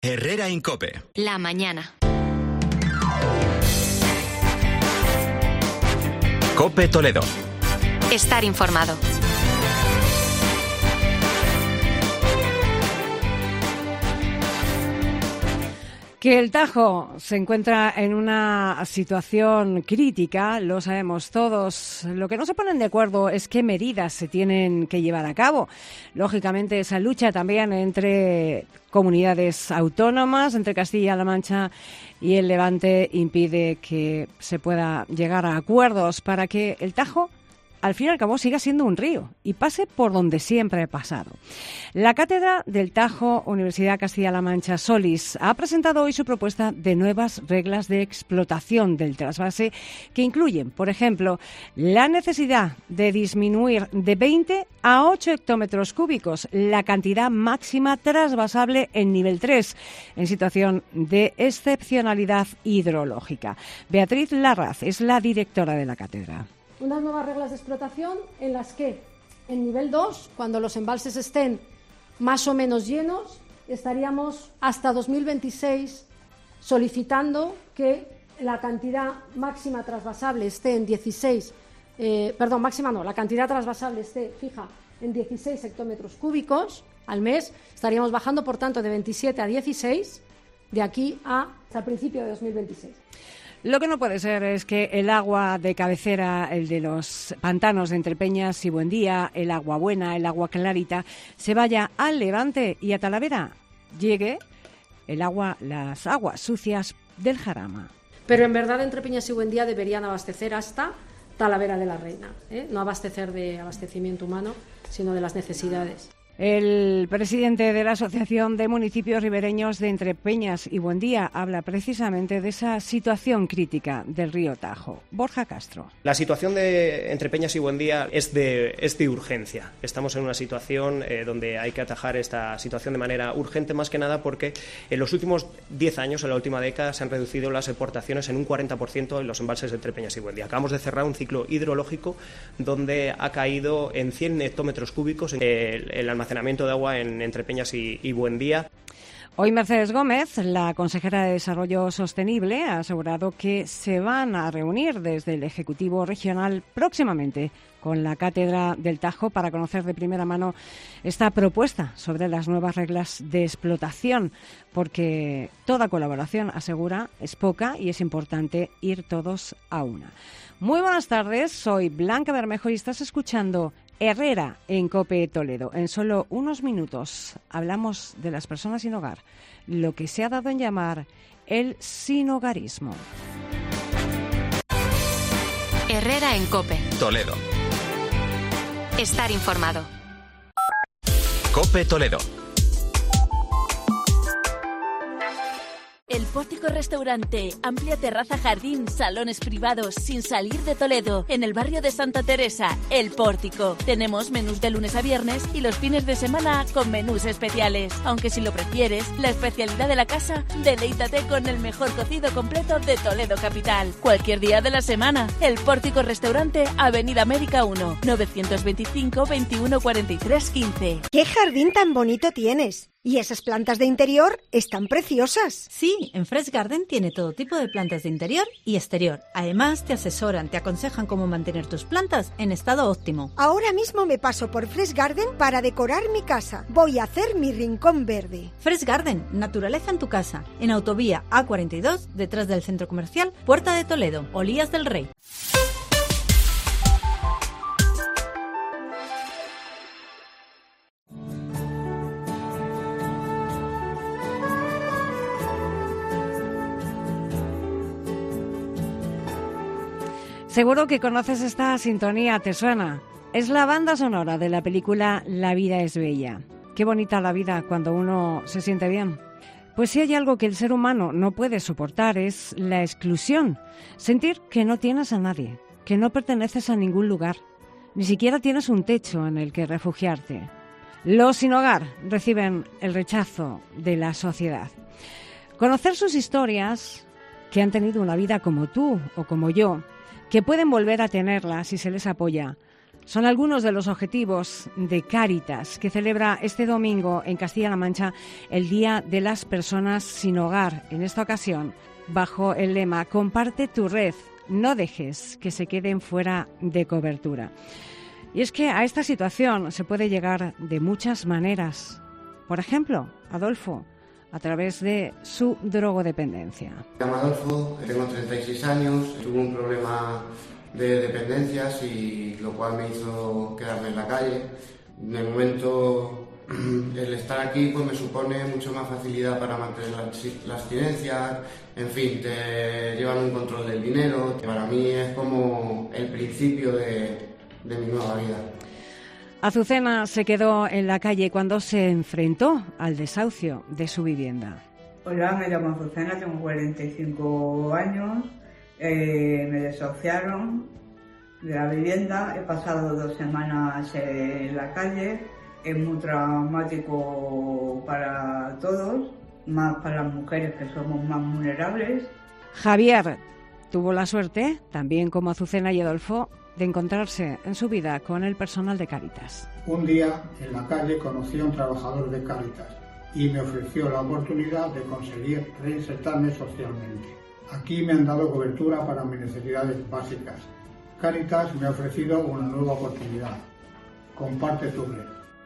Herrera en COPE. La mañana. COPE Toledo. Estar informado. Que el Tajo se encuentra en una situación crítica, lo sabemos todos. Lo que no se ponen de acuerdo es qué medidas se tienen que llevar a cabo. Lógicamente, esa lucha también entre comunidades autónomas, entre Castilla-La Mancha y el Levante, impide que se pueda llegar a acuerdos para que el Tajo, al fin y al cabo, siga siendo un río y pase por donde siempre ha pasado. La Cátedra del Tajo, Universidad Castilla-La Mancha Solís, ha presentado hoy su propuesta de nuevas reglas de explotación del trasvase que incluyen, por ejemplo, la necesidad de disminuir de 20 a 8 hectómetros cúbicos la cantidad máxima trasvasable en nivel 3, en situación de excepcionalidad hidrológica. Beatriz Larraz es la directora de la cátedra. Unas nuevas reglas de explotación en las que en nivel 2, cuando los embalses estén más o menos llenos, estaríamos hasta 2026 solicitando que la cantidad máxima trasvasable esté en 16, la cantidad trasvasable esté fija en 16 hectómetros cúbicos al mes. Estaríamos bajando, por tanto, de 27 a 16 de aquí hasta el principio de 2026. Lo que no puede ser es que el agua de cabecera, el de los pantanos de Entrepeñas y Buendía, el agua buena, el agua clarita, se vaya al Levante y a Talavera llegue las aguas sucias del Jarama. Pero en verdad Entrepeñas y Buendía deberían abastecer hasta Talavera de la Reina, no abastecer de abastecimiento humano, sino de las necesidades. El presidente de la Asociación de Municipios Ribereños de Entrepeñas y Buendía habla precisamente de esa situación crítica del río Tajo. Borja Castro. La situación de Entrepeñas y Buendía es de urgencia. Estamos en una situación donde hay que atajar esta situación de manera urgente, más que nada porque en los últimos 10 años, en la última década, se han reducido las exportaciones en un 40% en los embalses de Entrepeñas y Buendía. Acabamos de cerrar un ciclo hidrológico donde ha caído en 100 hectómetros cúbicos el almacenamiento de agua en Entrepeñas y Buendía. Hoy Mercedes Gómez, la consejera de Desarrollo Sostenible, ha asegurado que se van a reunir desde el Ejecutivo Regional próximamente con la Cátedra del Tajo para conocer de primera mano esta propuesta sobre las nuevas reglas de explotación, porque toda colaboración, asegura, es poca y es importante ir todos a una. Muy buenas tardes, soy Blanca Bermejo y estás escuchando Herrera en COPE Toledo. En solo unos minutos hablamos de las personas sin hogar, lo que se ha dado en llamar el sinhogarismo. Herrera en COPE Toledo. Estar informado. COPE Toledo. El Pórtico Restaurante, amplia terraza, jardín, salones privados, sin salir de Toledo, en el barrio de Santa Teresa, El Pórtico. Tenemos menús de lunes a viernes y los fines de semana con menús especiales. Aunque si lo prefieres, la especialidad de la casa, deleítate con el mejor cocido completo de Toledo capital. Cualquier día de la semana, El Pórtico Restaurante, Avenida América 1, 925 21 43 15. ¡Qué jardín tan bonito tienes! Y esas plantas de interior están preciosas. Sí, en Fresh Garden tiene todo tipo de plantas de interior y exterior. Además, te asesoran, te aconsejan cómo mantener tus plantas en estado óptimo. Ahora mismo me paso por Fresh Garden para decorar mi casa. Voy a hacer mi rincón verde. Fresh Garden, naturaleza en tu casa. En Autovía A42, detrás del Centro Comercial Puerta de Toledo, Olías del Rey. Seguro que conoces esta sintonía, ¿te suena? Es la banda sonora de la película La vida es bella. Qué bonita la vida cuando uno se siente bien. Pues si hay algo que el ser humano no puede soportar es la exclusión. Sentir que no tienes a nadie, que no perteneces a ningún lugar, ni siquiera tienes un techo en el que refugiarte. Los sin hogar reciben el rechazo de la sociedad. Conocer sus historias, que han tenido una vida como tú o como yo, que pueden volver a tenerla si se les apoya, Son algunos de los objetivos de Cáritas, que celebra este domingo en Castilla-La Mancha el Día de las Personas sin Hogar. En esta ocasión, bajo el lema Comparte tu red, no dejes que se queden fuera de cobertura. Y es que a esta situación se puede llegar de muchas maneras. Por ejemplo, Adolfo, a través de su drogodependencia. Me llamo Adolfo, tengo 36 años, tuve un problema de dependencias y lo cual me hizo quedarme en la calle. De momento, el estar aquí pues me supone mucho más facilidad para mantener la abstinencia, en fin, te llevan un control del dinero. Para mí es como el principio de mi nueva vida. Azucena se quedó en la calle cuando se enfrentó al desahucio de su vivienda. Hola, me llamo Azucena, tengo 45 años, me desahuciaron de la vivienda, he pasado 2 semanas en la calle, es muy traumático para todos, más para las mujeres que somos más vulnerables. Javier tuvo la suerte, también como Azucena y Adolfo, de encontrarse en su vida con el personal de Cáritas. Un día en la calle conocí a un trabajador de Cáritas y me ofreció la oportunidad de conseguir reinsertarme socialmente. Aquí me han dado cobertura para mis necesidades básicas. Cáritas me ha ofrecido una nueva oportunidad. Comparte tu red.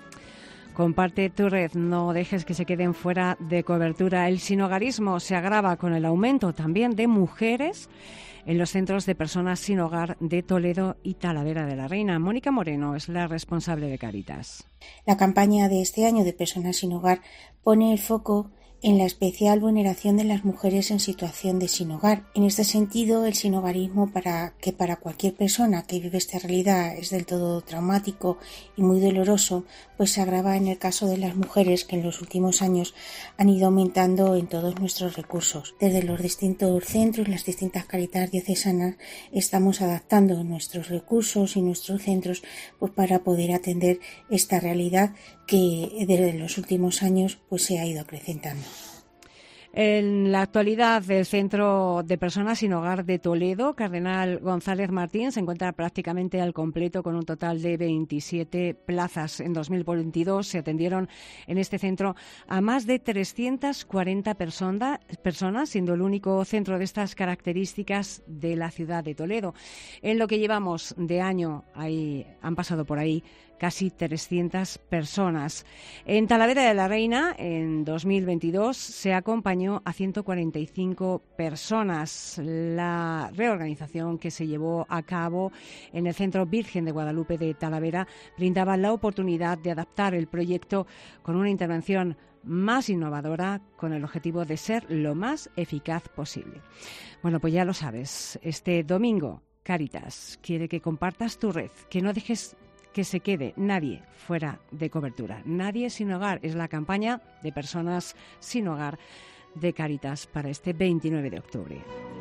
Comparte tu red, no dejes que se queden fuera de cobertura. El sinhogarismo se agrava con el aumento también de mujeres en los centros de personas sin hogar de Toledo y Talavera de la Reina. Mónica Moreno es la responsable de Cáritas. La campaña de este año de Personas sin Hogar pone el foco en la especial vulneración de las mujeres en situación de sin hogar. En este sentido, el sinhogarismo, para cualquier persona que vive esta realidad es del todo traumático y muy doloroso, pues se agrava en el caso de las mujeres, que en los últimos años han ido aumentando en todos nuestros recursos. Desde los distintos centros, las distintas Cáritas diocesanas, estamos adaptando nuestros recursos y nuestros centros pues para poder atender esta realidad que desde los últimos años pues se ha ido acrecentando. En la actualidad, el Centro de Personas sin Hogar de Toledo, Cardenal González Martín, se encuentra prácticamente al completo con un total de 27 plazas. En 2022 se atendieron en este centro a más de 340 personas, siendo el único centro de estas características de la ciudad de Toledo. En lo que llevamos de año, han pasado por ahí casi 300 personas. En Talavera de la Reina, en 2022, se acompañó a 145 personas. La reorganización que se llevó a cabo en el Centro Virgen de Guadalupe de Talavera brindaba la oportunidad de adaptar el proyecto con una intervención más innovadora, con el objetivo de ser lo más eficaz posible. Bueno, pues ya lo sabes, este domingo Cáritas quiere que compartas tu red, que no dejes que se quede nadie fuera de cobertura. Nadie sin hogar es la campaña de Personas sin Hogar de Cáritas para este 29 de octubre.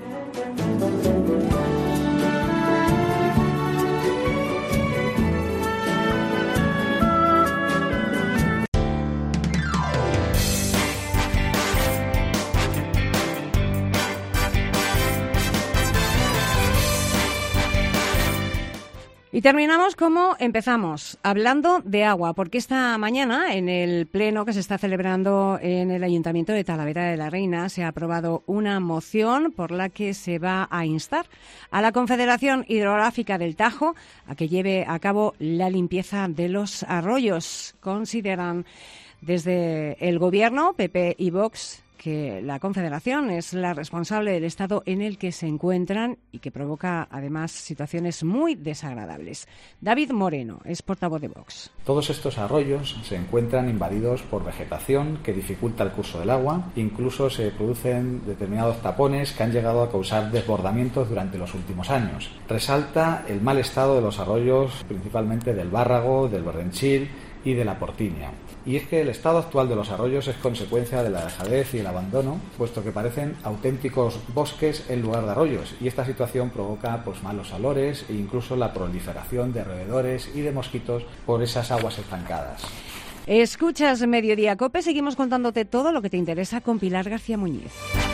Y terminamos como empezamos, hablando de agua, porque esta mañana en el pleno que se está celebrando en el Ayuntamiento de Talavera de la Reina se ha aprobado una moción por la que se va a instar a la Confederación Hidrográfica del Tajo a que lleve a cabo la limpieza de los arroyos. Consideran desde el Gobierno, PP y Vox, que la Confederación es la responsable del estado en el que se encuentran y que provoca, además, situaciones muy desagradables. David Moreno es portavoz de Vox. Todos estos arroyos se encuentran invadidos por vegetación que dificulta el curso del agua. Incluso se producen determinados tapones que han llegado a causar desbordamientos durante los últimos años. Resalta el mal estado de los arroyos, principalmente del Bárrago, del Berrenchil y de la Portiña. Y es que el estado actual de los arroyos es consecuencia de la dejadez y el abandono, puesto que parecen auténticos bosques en lugar de arroyos, y esta situación provoca malos olores e incluso la proliferación de roedores y de mosquitos por esas aguas estancadas. Escuchas Mediodía COPE, seguimos contándote todo lo que te interesa con Pilar García Muñiz.